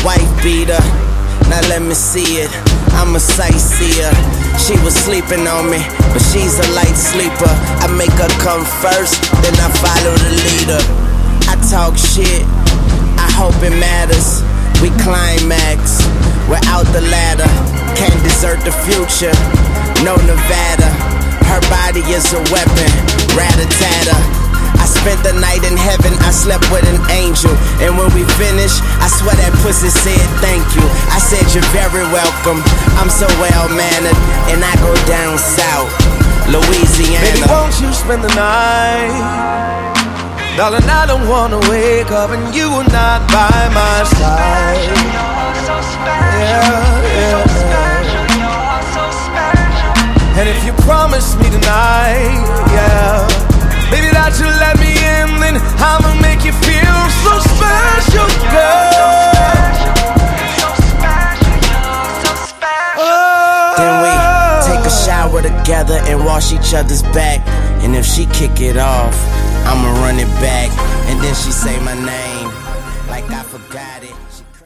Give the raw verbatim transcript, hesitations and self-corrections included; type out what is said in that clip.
wife beater. Now let me see it, I'm a sightseer. She was sleeping on me, but she's a light sleeper. I make her come first, then I follow the leader. I talk shit, I hope it matters. We climax, we're out the ladder. Can't desert the future, no Nevada. Her body is a weapon, rat-a-tat-a. I spent the night in heaven, I slept with an angel. And when we finished, I swear that pussy said thank you. I said you're very welcome, I'm so well-mannered. And I go down south, Louisiana. Baby, won't you spend the night? Darling, I don't wanna wake up and you are not by my side. Yeah, yeah, yeah. And if you promise me tonight, yeah, baby, that you let me in, then I'ma make you feel so special, girl. Oh. Then we take a shower together and wash each other's back. And if she kick it off, I'ma run it back. And then she say my name.